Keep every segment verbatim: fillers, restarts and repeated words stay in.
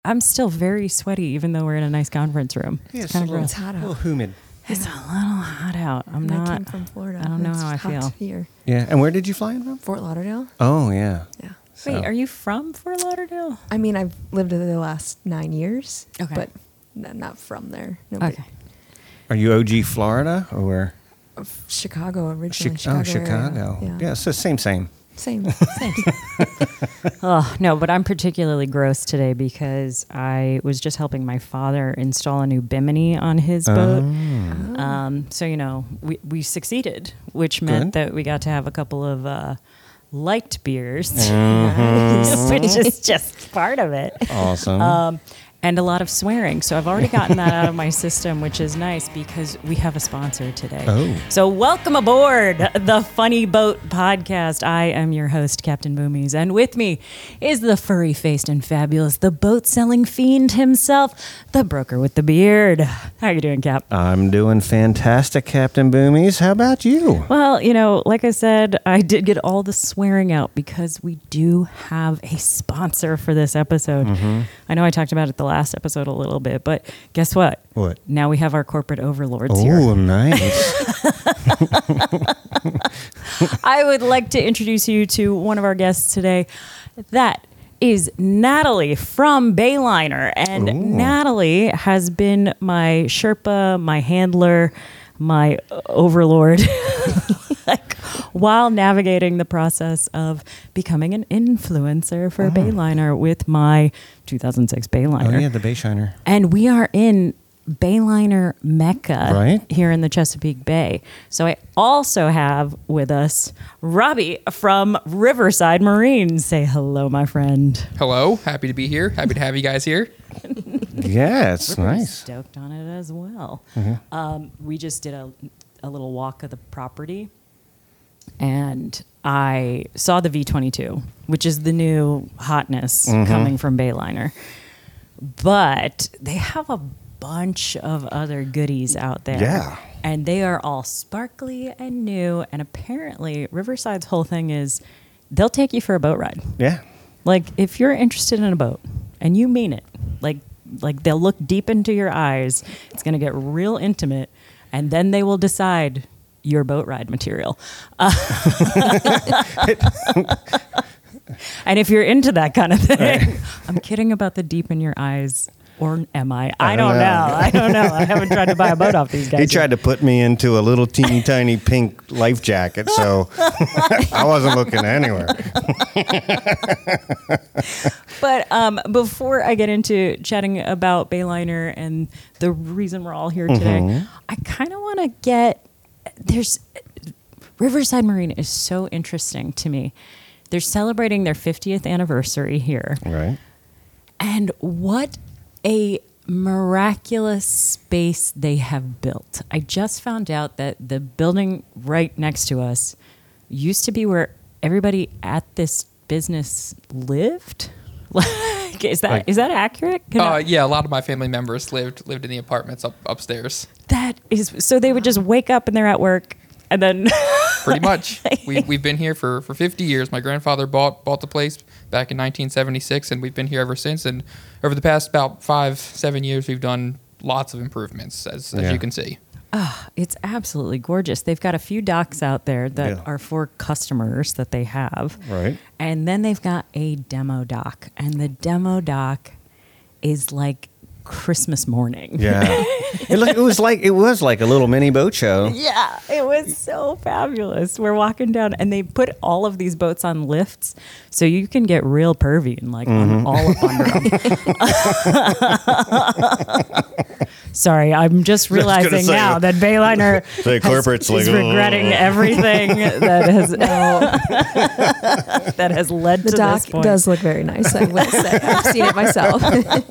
I'm still very sweaty, even though we're in a nice conference room. Yeah, it's kind of little, gross. It's hot a out. little humid. It's a little hot out. I'm And I not. came from Florida. I don't know It's how I hot feel. here. Yeah, and where did you fly in from? Fort Lauderdale. Oh, yeah. Yeah. So- Wait, are you from Fort Lauderdale? I mean, I've lived there the last nine years. Okay. But n- not from there. Nobody. Okay. Are you O G Florida or where? Of Chicago originally. Chi- oh, Chicago. Chicago. area. Yeah. so same, same. Same. Same. Oh, no, but I'm particularly gross today because I was just helping my father install a new bimini on his boat. Oh. Um, so, you know, we, we succeeded, which meant Good. that we got to have a couple of uh, light beers, Mm-hmm. which is just part of it. Awesome. Um, and a lot of swearing. So I've already gotten that out of my system, which is nice because we have a sponsor today. Oh. So welcome aboard the Funny Boat Podcast. I am your host, Captain Boomies, and with me is the furry-faced and fabulous, the boat-selling fiend himself, the broker with the beard. How you doing, Cap? I'm doing fantastic, Captain Boomies. How about you? Well, you know, like I said, I did get all the swearing out because we do have a sponsor for this episode. Mm-hmm. I know I talked about it the last episode a little bit, but guess what? What? Now we have our corporate overlords here. Oh, nice. I would like to introduce you to one of our guests today. That is Natalie from Bayliner. And Ooh. Natalie has been my Sherpa, my handler, my overlord, like while navigating the process of becoming an influencer for Oh. Bayliner with my two thousand six Bayliner. Oh, yeah, the Bayshiner. And we are in Bayliner Mecca Right. here in the Chesapeake Bay. So I also have with us Robbie from Riverside Marine. Say hello, my friend. Hello, happy to be here. Happy to have you guys here. Yeah, it's We're pretty nice. stoked on it as well. Mm-hmm. Um, we just did a, a little walk of the property, and I saw the V twenty-two, which is the new hotness Mhm. coming from Bayliner. But they have a bunch of other goodies out there. Yeah. And they are all sparkly and new. And apparently, Riverside's whole thing is they'll take you for a boat ride. Yeah. Like, if you're interested in a boat and you mean it, like, like they'll look deep into your eyes, it's going to get real intimate, and then they will decide your boat ride material. Uh, and if you're into that kind of thing, I'm kidding about the deep in your eyes. Or am I? I, I don't don't know. know. I don't know. I haven't tried to buy a boat off these guys. He yet. tried to put me into a little teeny tiny pink life jacket, so I wasn't looking anywhere. But um, before I get into chatting about Bayliner and the reason we're all here today, Mhm. I kind of want to get there's Riverside Marine is so interesting to me. They're celebrating their fiftieth anniversary here, Right. and what a miraculous space they have built. I just found out that the building right next to us used to be where everybody at this business lived. Like, is that Like- is that accurate? Can Uh, I- yeah, a lot of my family members lived lived in the apartments up upstairs. that is so they would just wake up and they're at work, and then Pretty much. we we've been here for, for fifty years. My grandfather bought bought the place back in nineteen seventy-six, and we've been here ever since. And over the past about five seven years, we've done lots of improvements, as as Yeah. you can see. Ah, it's absolutely gorgeous. They've got a few docks out there that Yeah. are for customers that they have. Right. And then they've got a demo dock. And the demo dock is like Christmas morning. Yeah. it, look, it was like it was like a little mini boat show. Yeah, it was so fabulous. We're walking down, and they put all of these boats on lifts, so you can get real pervy and like Mm-hmm. on, all up under them. Sorry, I'm just gonna realizing say, now that Bayliner the has, corporate's is like, regretting "Ugh." everything that has that has led The to dock this point. does look very nice, I will say. I've seen it myself.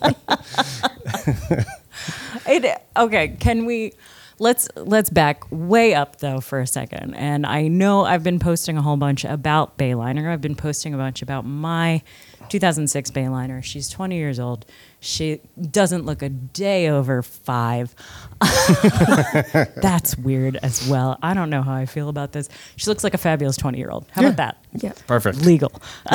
It, okay, can we let's let's back way up though for a second. And I know I've been posting a whole bunch about Bayliner. I've been posting a bunch about my two thousand six Bayliner. She's twenty years old. She doesn't look a day over five. That's weird as well. I don't know how I feel about this. She looks like a fabulous twenty-year-old. How Yeah. about that? Yeah. Perfect. Legal.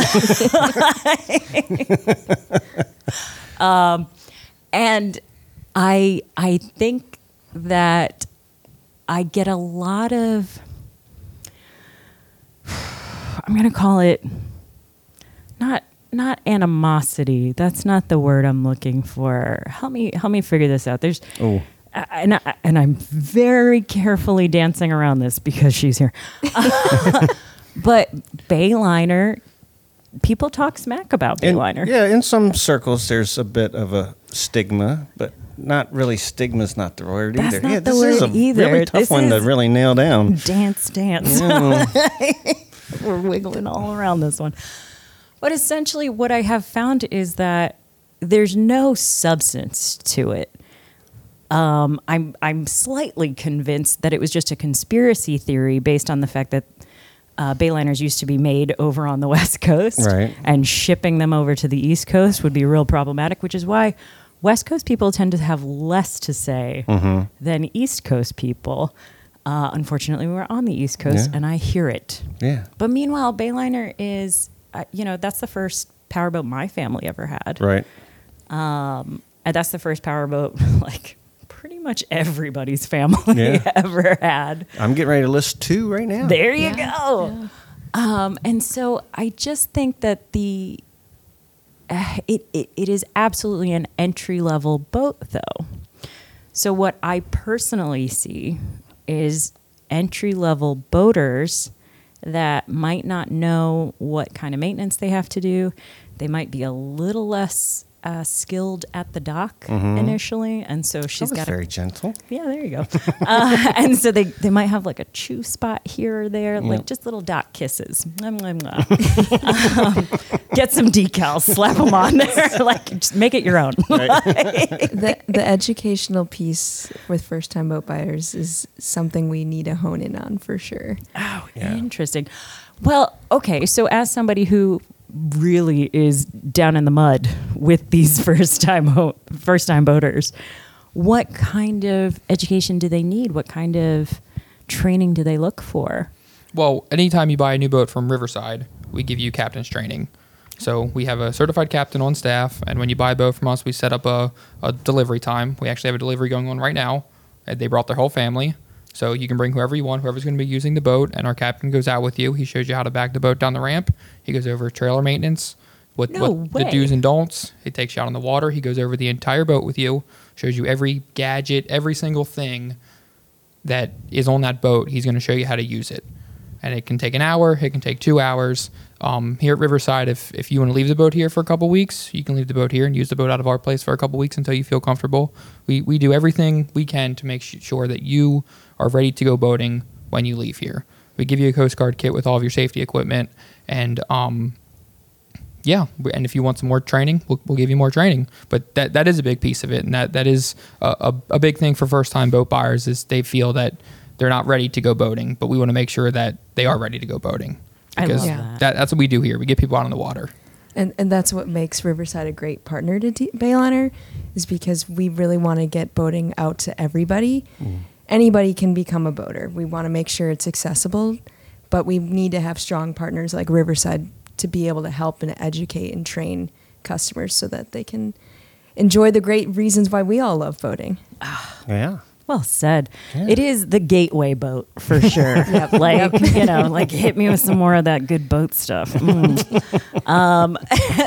um, and I I think that I get a lot of, I'm going to call it not not animosity. That's not the word I'm looking for. Help me help me figure this out. There's Oh. I- and I, and I'm very carefully dancing around this because she's here. But Bayliner, people talk smack about In- Bayliner. yeah, in some circles, there's a bit of a stigma, but not really. Stigma's not the word That's either. not yeah, the this word is a either. really tough This one to is- really nail down. Dance, dance. Yeah. We're wiggling all around this one. But essentially, what I have found is that there's no substance to it. Um, I'm I'm slightly convinced that it was just a conspiracy theory based on the fact that uh, Bayliners used to be made over on the West Coast, Right. and shipping them over to the East Coast would be real problematic, which is why West Coast people tend to have less to say Mm-hmm. than East Coast people. Uh, unfortunately, we're on the East Coast, Yeah. and I hear it. Yeah. But meanwhile, Bayliner is, uh, you know, that's the first powerboat my family ever had. Right. Um, and that's the first powerboat, like, pretty much everybody's family Yeah. ever had. I'm getting ready to list two right now. There you Yeah, go. Um, and so I just think that the uh, it, it it is absolutely an entry level boat, though. So what I personally see is entry level boaters that might not know what kind of maintenance they have to do. They might be a little less uh, skilled at the dock initially, and so she's That was got very a gentle. yeah, there you go. Uh, and so they, they might have like a chew spot here or there, like Yep. just little dock kisses. Mwah, mwah, mwah. um, get some decals, slap them on there, like just make it your own. the the educational piece with first time boat buyers is something we need to hone in on for sure. Oh, Yeah. interesting. Well, okay. So as somebody who really is down in the mud with these first time ho- first time boaters, what kind of education do they need? What kind of training do they look for? Well, anytime you buy a new boat from Riverside, we give you captain's training. So we have a certified captain on staff, and when you buy a boat from us, we set up a, a delivery time. We actually have a delivery going on right now. And they brought their whole family. So you can bring whoever you want, whoever's going to be using the boat, and our captain goes out with you. He shows you how to back the boat down the ramp. He goes over trailer maintenance, what, No what the way. do's and don'ts. He takes you out on the water. He goes over the entire boat with you, shows you every gadget, every single thing that is on that boat. He's going to show you how to use it. And it can take an hour. It can take two hours. Um, here at Riverside, if, if you want to leave the boat here for a couple weeks, you can leave the boat here and use the boat out of our place for a couple weeks until you feel comfortable. We, we do everything we can to make sh- sure that you are ready to go boating when you leave here. We give you a Coast Guard kit with all of your safety equipment. And um, yeah, we- and if you want some more training, we'll, we'll give you more training. But that that is a big piece of it. And that, that is a, a, a big thing for first-time boat buyers is they feel that they're not ready to go boating, but we want to make sure that they are ready to go boating. I Because love that. that, that's what we do here. We get people out on the water. And and that's what makes Riverside a great partner to D- Bayliner, is because we really want to get boating out to everybody. Anybody can become a boater. We want to make sure it's accessible, but we need to have strong partners like Riverside to be able to help and educate and train customers so that they can enjoy the great reasons why we all love boating. Yeah. Well said. Yeah. It is the gateway boat for sure. Yep. Like, you know, like hit me with some more of that good boat stuff. Mm. um,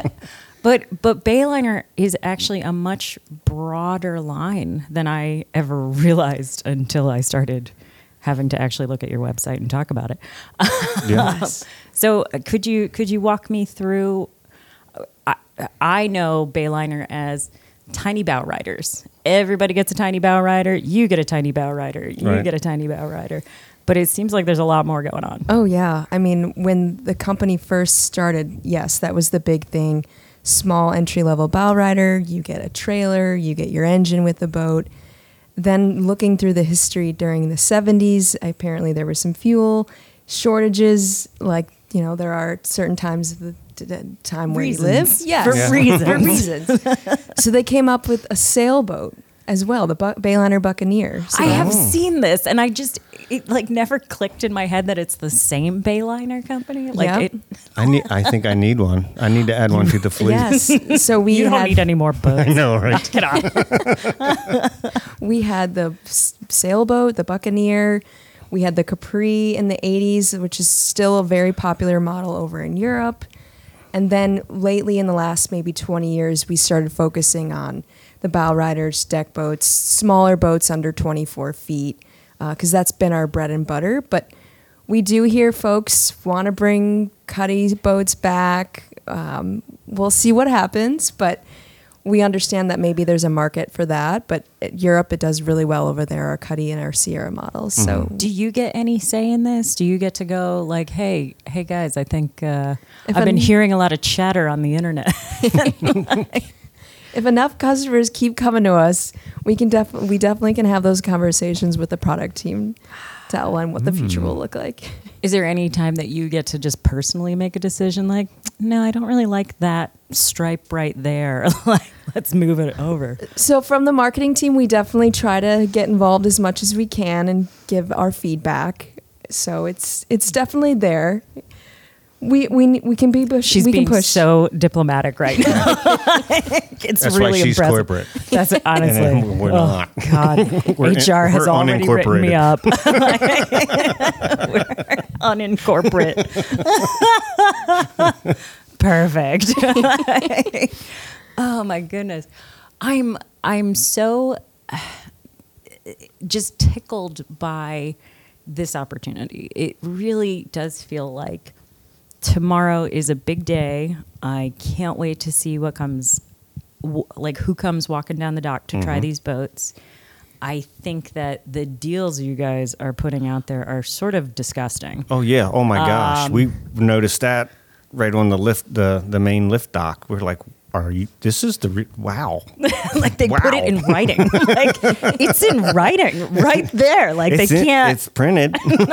but but Bayliner is actually a much broader line than I ever realized until I started having to actually look at your website and talk about it. Yeah. So uh, could you could you walk me through? I, I know Bayliner as tiny bow riders. Everybody gets a tiny bow rider. You get a tiny bow rider. You Right. get a tiny bow rider. But it seems like there's a lot more going on. Oh, yeah. I mean, when the company first started, yes, that was the big thing. Small entry level bow rider, you get a trailer, you get your engine with the boat. Then looking through the history during the seventies, apparently there were some fuel shortages. Like, you know, there are certain times of the, t- t- time where Reasons. you live. Yes. For Yeah. reasons. For reasons. So they came up with a sailboat as well, the Bu- Bayliner Buccaneer. So I that- have seen this, and I just it like never clicked in my head that it's the same Bayliner company. Like Yep. it, I need. I think I need one. I need to add one to the fleet. Yes. So we you don't had need any more boats. I know, right? Get on. we had the s- sailboat, the Buccaneer. We had the Capri in the eighties, which is still a very popular model over in Europe. And then lately, in the last maybe twenty years, we started focusing on the bow riders, deck boats, smaller boats under twenty-four feet, because that's been our bread and butter. But we do hear folks want to bring cuddy boats back. Um, we'll see what happens, but we understand that maybe there's a market for that. But at Europe, it does really well over there, our Cuddy and our Sierra models. So Do you get any say in this? Do you get to go like, hey, hey guys, I think uh, If I've been an- hearing a lot of chatter on the internet. if enough customers keep coming to us, we can def- we definitely can have those conversations with the product team to outline what the future will look like. Is there any time that you get to just personally make a decision like, no, I don't really like that stripe right there. Like, let's move it over. So from the marketing team, we definitely try to get involved as much as we can and give our feedback. So it's it's definitely there. We we we can be push, She's we being can push. so diplomatic right now. It's That's really why she's impressive. corporate. That's honestly. And we're oh, not. God, We're in- H R has we're already written me unincorporated. up. We're unincorporate. Perfect. Oh my goodness, I'm I'm so uh, just tickled by this opportunity. It really does feel like tomorrow is a big day. I can't wait to see what comes, w- like who comes walking down the dock to try these boats. I think that the deals you guys are putting out there are sort of disgusting. Oh yeah. Oh my gosh. Um, we noticed that right on the lift, the the main lift dock. We're like, are you? This is the re- wow. Like they put it Wow. in writing. Like it's in writing right there. Like It's they in- can't. It's printed.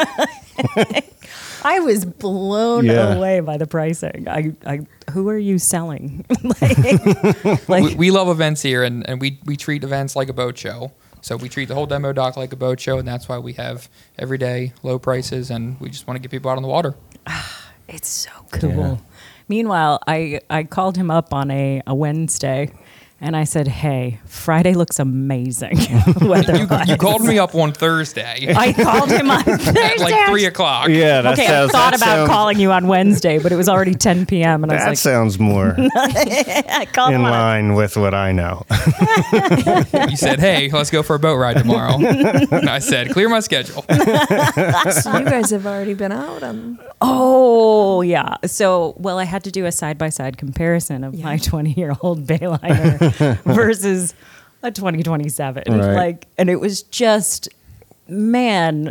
I was blown Yeah. away by the pricing. I, I, who are you selling? like, like we, we love events here, and, and we, we treat events like a boat show. So we treat the whole demo dock like a boat show, and that's why we have everyday low prices, and we just want to get people out on the water. it's so cool. Yeah. Meanwhile, I, I called him up on a, a Wednesday, and I said, "Hey, Friday looks amazing." You, weather-wise. you called me up on Thursday I called him on Thursday. at like three o'clock. Yeah. That Okay, sounds. I thought that about sounds, calling you on Wednesday, but it was already ten p.m. and I That was sounds more like, I called in him on a- line with what I know. You said, "Hey, let's go for a boat ride tomorrow." And I said, "Clear my schedule." So you guys have already been out on. Oh, yeah. So, well, I had to do a side by side comparison of my Yeah. twenty year old Bayliner versus a twenty twenty-seven. Right. Like, and it was just, man.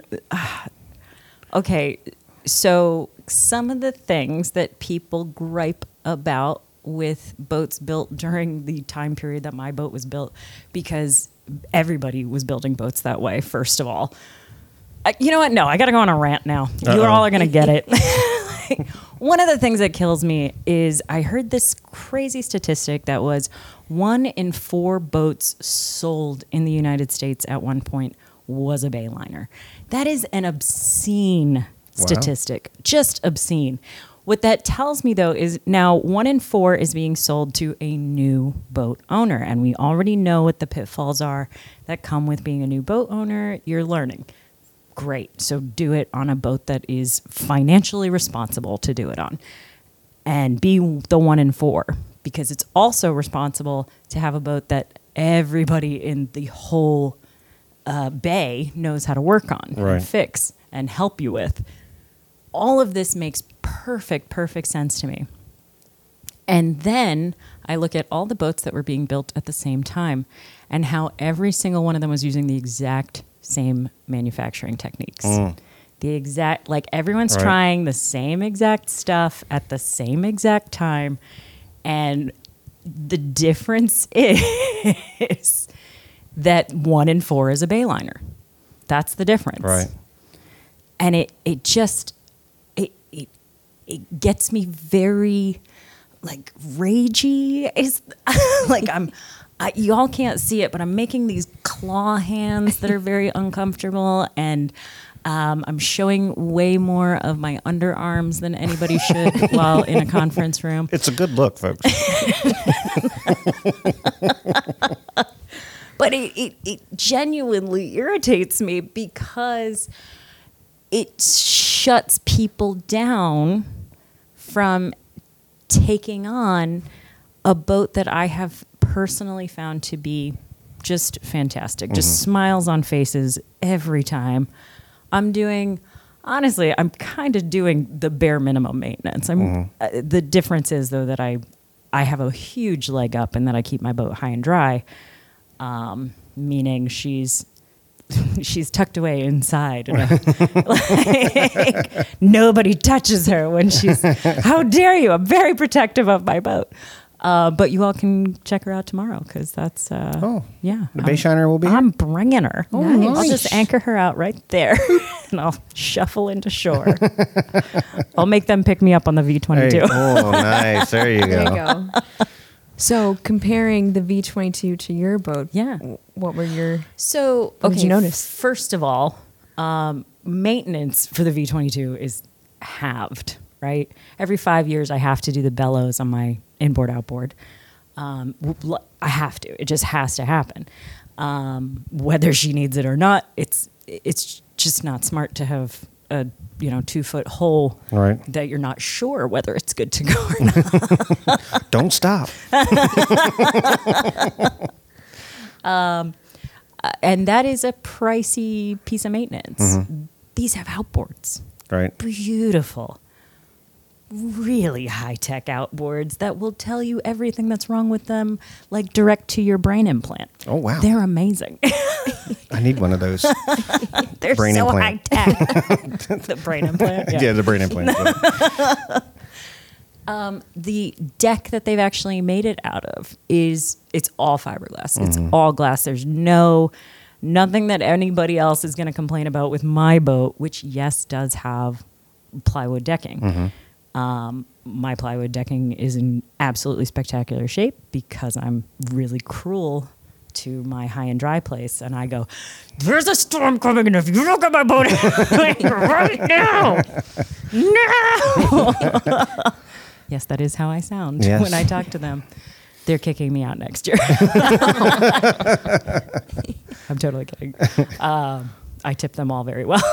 Okay. So, some of the things that people gripe about with boats built during the time period that my boat was built, because everybody was building boats that way, first of all. I, you know what? No, I got to go on a rant now. You Uh-oh. all are going to get it. Like, one of the things that kills me is I heard this crazy statistic that was one in four boats sold in the United States at one point was a Bayliner. That is an obscene statistic, just obscene. What that tells me, though, is now one in four is being sold to a new boat owner. And we already know what the pitfalls are that come with being a new boat owner. You're learning. Great. So do it on a boat that is financially responsible to do it on. And be the one in four, because it's also responsible to have a boat that everybody in the whole uh, bay knows how to work on Right. and fix and help you with. All of this makes perfect, perfect sense to me. And then I look at all the boats that were being built at the same time and how every single one of them was using the exact same manufacturing techniques. Mm. The exact, like everyone's Right. trying the same exact stuff at the same exact time. And the difference is that one in four is a Bayliner. That's the difference. Right. And it, it just, it, it, it gets me very, like ragey. Is like I'm. I, y'all can't see it, but I'm making these claw hands that are very uncomfortable, and um, I'm showing way more of my underarms than anybody should while in a conference room. It's a good look, folks. But it, it, it genuinely irritates me because it shuts people down from taking on a boat that I have personally found to be just fantastic. Just Mm-hmm. smiles on faces every time. I'm doing, honestly, I'm kind of doing the bare minimum maintenance. I'm Mm-hmm. uh, the difference is though that I I have a huge leg up in that I keep my boat high and dry. Um, meaning she's she's tucked away inside. And I- like, nobody touches her when she's. How dare you? I'm very protective of my boat. Uh, but you all can check her out tomorrow because that's uh, Oh, yeah. the I'm- Bayshiner will be here? I'm bringing her. Oh, Nice. I'll just anchor her out right there, and I'll shuffle into shore. I'll make them pick me up on the V Hey, twenty-two. oh, nice. There you go. There you go. So comparing the V twenty-two to your boat, Yeah. w- what were your So, What okay, did you notice? First of all, um, maintenance for the V twenty-two is halved, right? Every five years, I have to do the bellows on my inboard outboard. Um, w- l- I have to. It just has to happen. Um, whether she needs it or not, it's it's just not smart to have a you know two foot hole Right. that you're not sure whether it's good to go or not. Don't stop. And that is a pricey piece of maintenance. Mm-hmm. These have outboards. Right. Beautiful, really high tech outboards that will tell you everything that's wrong with them, like direct to your brain implant. Oh, wow. They're amazing. I need one of those. They're Brain so implant. high tech. The brain implant. Yeah, the brain implant. The deck that they've actually made it out of is it's all fiberglass. It's Mm-hmm. all glass. There's no nothing that anybody else is going to complain about with my boat, which yes does have plywood decking. Mm-hmm. Um, my plywood decking is in absolutely spectacular shape because I'm really cruel to my high and dry place, and I go, "There's a storm coming, and if you don't get my boat right now, no." Yes, that is how I sound Yes. when I talk to them. They're kicking me out next year. I'm totally kidding. Um, I tip them all very well.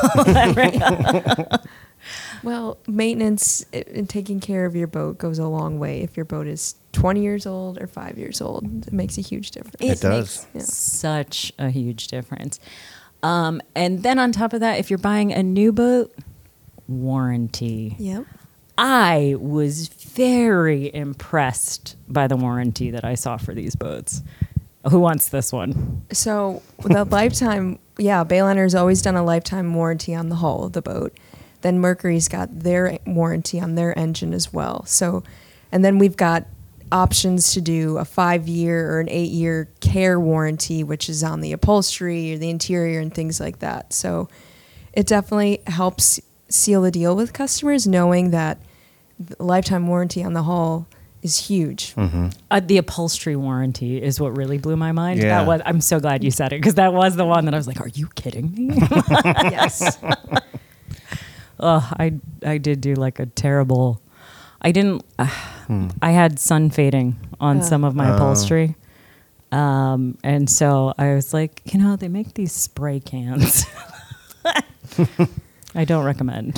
well maintenance i- and taking care of your boat goes a long way. If your boat is twenty years old or five years old, it makes a huge difference. It does. Makes such a huge difference. Um, and then on top of that, if you're buying a new boat, warranty. Yep. I was very impressed by the warranty that I saw for these boats. Who wants this one? So the lifetime, yeah, Bayliner's always done a lifetime warranty on the hull of the boat. Then Mercury's got their warranty on their engine as well. So, and then we've got options to do a five-year or an eight-year care warranty, which is on the upholstery or the interior and things like that. So it definitely helps seal the deal with customers, knowing that the lifetime warranty on the hull is huge. Uh, the upholstery warranty is what really blew my mind. Yeah. That was, I'm so glad you said it because that was the one that I was like, "Are you kidding me?" Yes. Oh, I I did do like a terrible. I didn't. Uh, I had sun fading on Uh. some of my Oh. upholstery, um, and so I was like, you know, they make these spray cans. I don't recommend.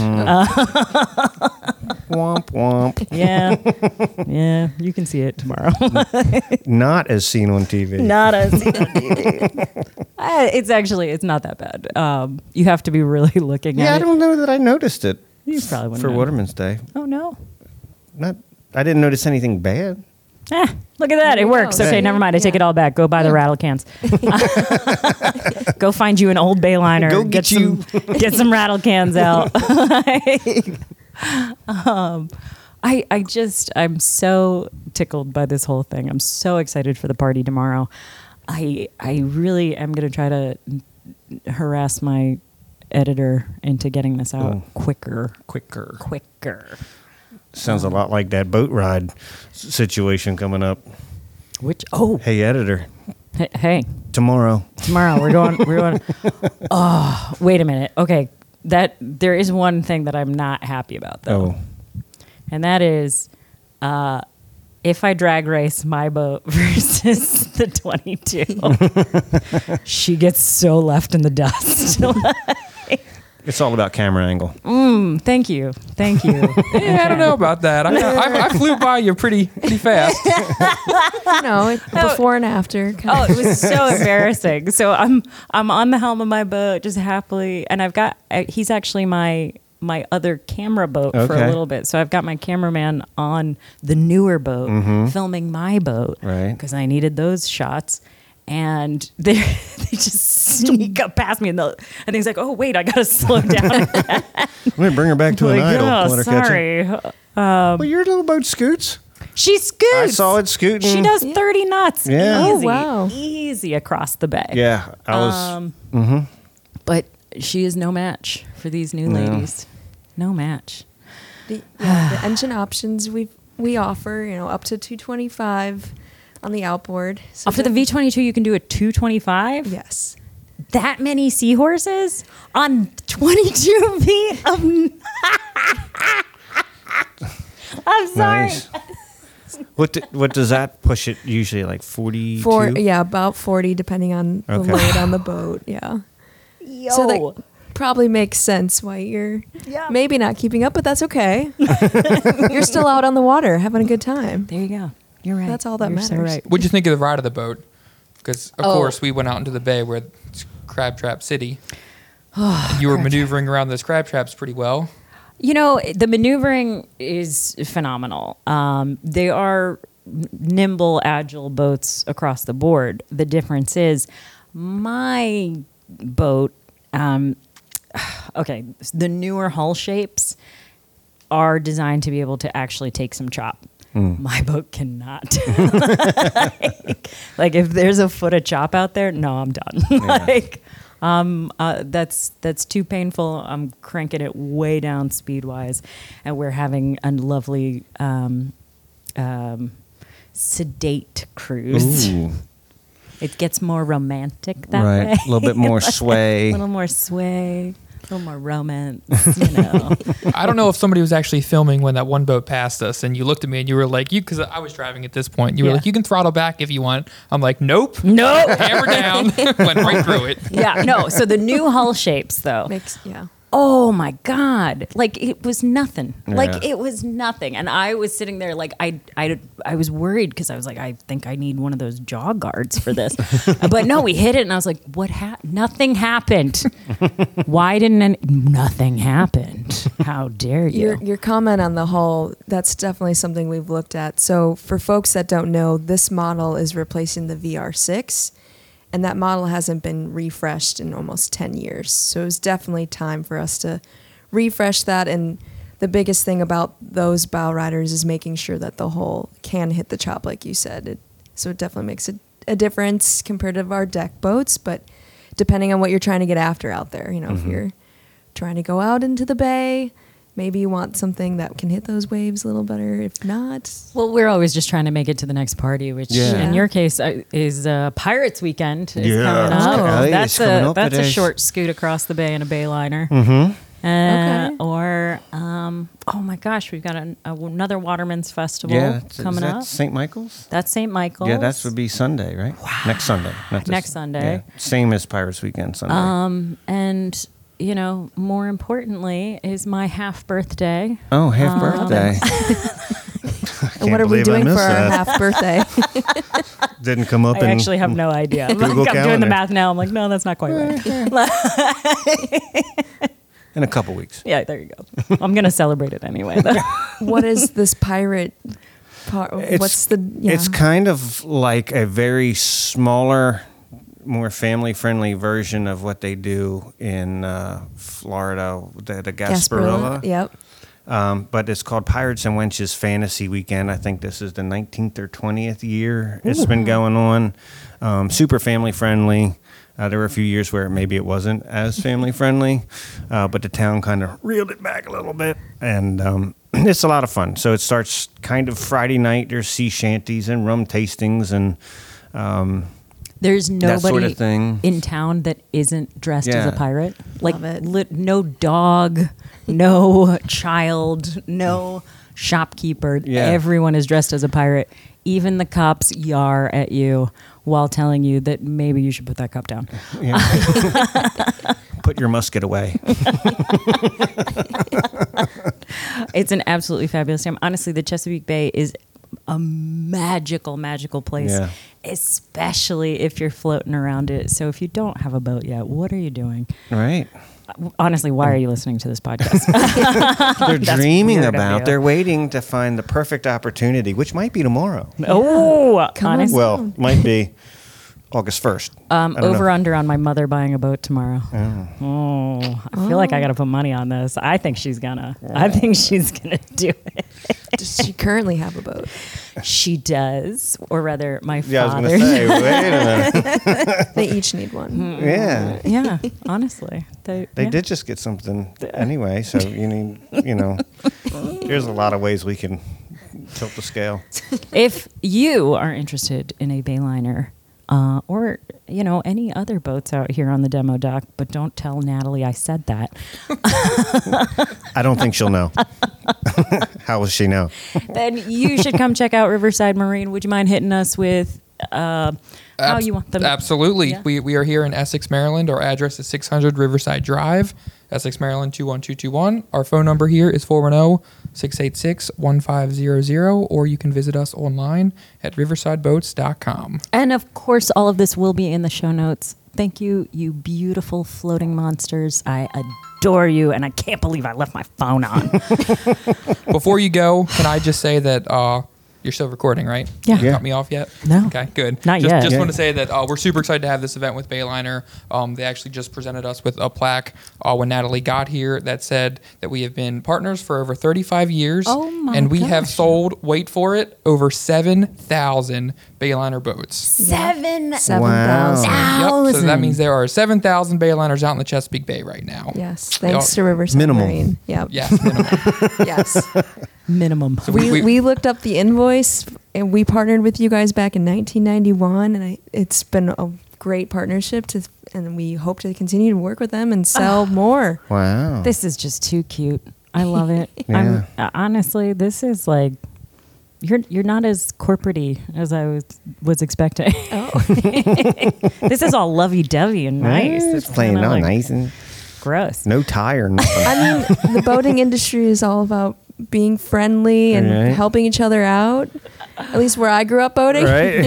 Womp womp. Yeah, yeah, you can see it tomorrow. Not as seen on T V. Not as Uh, it's actually it's not that bad. Um, you have to be really looking Yeah, I at it. don't know that I noticed it You probably wouldn't for know. Waterman's Day. Oh no. Not. I didn't notice anything bad. Eh, look at that. It There you works. go. Okay, See? never mind. I take Yeah. it all back. Go buy the rattle cans. Go find you an old Bayliner. Go get some get some rattle cans out. um, I I just I'm so tickled by this whole thing. I'm so excited for the party tomorrow. I I really am going to try to harass my editor into getting this out Oh. quicker, Quicker. quicker. Sounds a lot like that boat ride s- situation coming up. Which oh Hey, editor, hey, hey tomorrow. tomorrow we're going we're going. Oh wait a minute. Okay, that there is one thing that I'm not happy about though, Oh, and that is uh, if I drag race my boat versus the twenty-two, she gets so left in the dust. it's all about camera angle. Mm, thank you, thank you. Yeah, I don't know about that. I, I, I flew by you pretty pretty fast. You know, it- before and after. kind Oh, of. it was so embarrassing. So I'm I'm on the helm of my boat just happily, and I've got uh, he's actually my my other camera boat for Okay. a little bit. So I've got my cameraman on the newer boat filming my boat, Right. Because I needed those shots. And they they just sneak up past me, and, the, and he's like, "Oh wait, I gotta slow down." Let me bring her back to an like, idle. oh, Let her catch it. sorry. Well, your little boat scoots. She scoots. I saw it scooting. She does thirty knots. Yeah. Easy, Oh, wow. easy across the bay. Yeah, I was. Um, But she is no match for these new No. ladies. No match. The, yeah, the engine options we we offer, you know, up to two twenty-five on the outboard. So After the V twenty-two, you can do a two twenty-five. Yes. That many seahorses on twenty-two feet of. I'm sorry. Nice. What do, what does that push it usually like forty? For yeah, about forty depending on the Okay. load on the boat. Yeah. Yo. So that probably makes sense why you're Yeah. maybe not keeping up, but that's okay. You're still out on the water having a good time. There you go. You're right. That's all that You're so matters. right. What'd you think of the ride of the boat? Because of Oh. course we went out into the bay where it's Crab Trap City. And you were maneuvering around those crab traps pretty well. You know, the maneuvering is phenomenal. Um, they are nimble, agile boats across the board. The difference is my boat, um, okay, the newer hull shapes are designed to be able to actually take some chop. My boat cannot. like, like if there's a foot of chop out there, no, I'm done. like um, uh, that's that's too painful. I'm cranking it way down speed wise, and we're having a lovely um, um, sedate cruise. Ooh, It gets more romantic that right. way. A little bit more a sway. little more sway, a little more romance. You know. I don't know if somebody was actually filming when that one boat passed us, and you looked at me and you were like, "You," because I was driving at this point. You were Yeah. like, "You can throttle back if you want." I'm like, "Nope, No. hammer down." Went right through it. Yeah, no. So the new hull shapes, though. Makes yeah. Oh my God. Like it was nothing. Like Yeah. it was nothing. And I was sitting there like I I, I was worried because I was like, I think I need one of those jaw guards for this. But no, we hit it and I was like, what happened? Nothing happened. Why didn't any- nothing happened? How dare you? Your your comment on the hull, that's definitely something we've looked at. So for folks that don't know, this model is replacing the V R six, and that model hasn't been refreshed in almost ten years. So it was definitely time for us to refresh that. And the biggest thing about those bow riders is making sure that the hull can hit the chop, like you said. It, so it definitely makes a, a difference compared to our deck boats, but depending on what you're trying to get after out there, you know, if you're trying to go out into the bay, maybe you want something that can hit those waves a little better. If not, Well, we're always just trying to make it to the next party, which Yeah. in your case uh, is uh, Pirates Weekend is Yeah. coming up. Oh. Ellie, That's it's coming a up. that's It a is. short scoot across the bay in a bayliner. Mm-hmm. Uh, Okay. Or um, oh my gosh, we've got an, a, another Waterman's Festival Yeah, it's- is coming that up. Saint Michael's? That's Saint Michael's. Yeah, that would be Sunday, right? Next Sunday. Not this- Next Sunday. yeah. Same as Pirates Weekend Sunday. Um, and you know, more importantly, is my half birthday. oh, half um, birthday. and what are we believe I doing for missed our that. half birthday? Didn't come up I in actually have no idea. I'm, like, Google I'm doing Calendar. the math now. I'm like, no, that's not quite right. in a couple weeks. Yeah, there you go. I'm gonna celebrate it anyway. Though. What is this pirate part? What's the? Yeah. It's kind of like a very smaller, more family-friendly version of what they do in uh, Florida, the, the Gasparilla. Yep. Um, but it's called Pirates and Wenches Fantasy Weekend. I think this is the nineteenth or twentieth year it's been going on. Um, super family-friendly. Uh, there were a few years where maybe it wasn't as family-friendly, uh, but the town kind of reeled it back a little bit. And um, it's a lot of fun. So it starts kind of Friday night. There's sea shanties and rum tastings and um, There's that nobody sort of thing. in town that isn't dressed as Yeah. a pirate. Like Love it. Li- no dog, no child, no shopkeeper. Yeah. Everyone is dressed as a pirate. Even the cops yar at you while telling you that maybe you should put that cup down. Yeah. Put your musket away. It's an absolutely fabulous time. Honestly, the Chesapeake Bay is a magical, magical place, Yeah. especially if you're floating around it. So if you don't have a boat yet, what are you doing? Right. Honestly, why are you listening to this podcast? They're That's dreaming weird of about. you. They're waiting to find the perfect opportunity, which might be tomorrow. Oh, Come on. honestly. Well, might be August first. Um, I don't over know. under on my mother buying a boat tomorrow. Oh. Oh, I feel like I got to put money on this. I think she's gonna. I think she's gonna do it. Does she currently have a boat? She does, or rather, my Yeah, I was father. going to say, wait a minute. They each need one. Yeah. yeah, honestly, they, They yeah. did just get something anyway, so you need, you know, there's a lot of ways we can tilt the scale. If you are interested in a Bayliner, uh, or you know any other boats out here on the demo dock, but don't tell Natalie I said that. I don't think she'll know. How will she know? Then you should come check out Riverside Marine. Would you mind hitting us with uh, how Abs- you want them? Absolutely. Yeah. We, we are here in Essex, Maryland. Our address is six hundred Riverside Drive, Essex, Maryland two one two two one. Our phone number here is four one zero, six eight six, one five zero zero, or you can visit us online at riverside boats dot com. And of course, all of this will be in the show notes. Thank you, you beautiful floating monsters. I adore you, and I can't believe I left my phone on. Before you go, can I just say that uh, you're still recording, right? Yeah. You Yeah. cut me off yet? No. Okay, good. Not just, yet. Just Yeah. want to say that uh, we're super excited to have this event with Bayliner. Um, they actually just presented us with a plaque uh, when Natalie got here that said that we have been partners for over thirty-five years. Oh my And we have gosh. sold, wait for it, over seven thousand Bayliner boats. Seven. Seven Wow. thousand. Wow. Yep. So Thousand. that means there are seven thousand Bayliners out in the Chesapeake Bay right now. Yes. Thanks Yep. to Riverside Minimal. Marine. Yep. Yes, minimum. Yes. Minimum. So we, we- we looked up the invoice and we partnered with you guys back in nineteen ninety-one, and I, it's been a great partnership to, and we hope to continue to work with them and sell more. Wow. This is just too cute. I love it. Yeah. I'm uh, honestly, this is like you're you're not as corporate-y as I was was expecting. Oh. This is all lovey-dovey and nice. It's playing kinda all like nice and gross. no tie or nothing. I mean, the boating industry is all about being friendly and Right. helping each other out. At least where I grew up boating. Right?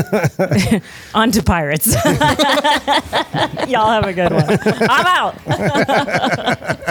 On to pirates. Y'all have a good one. I'm out.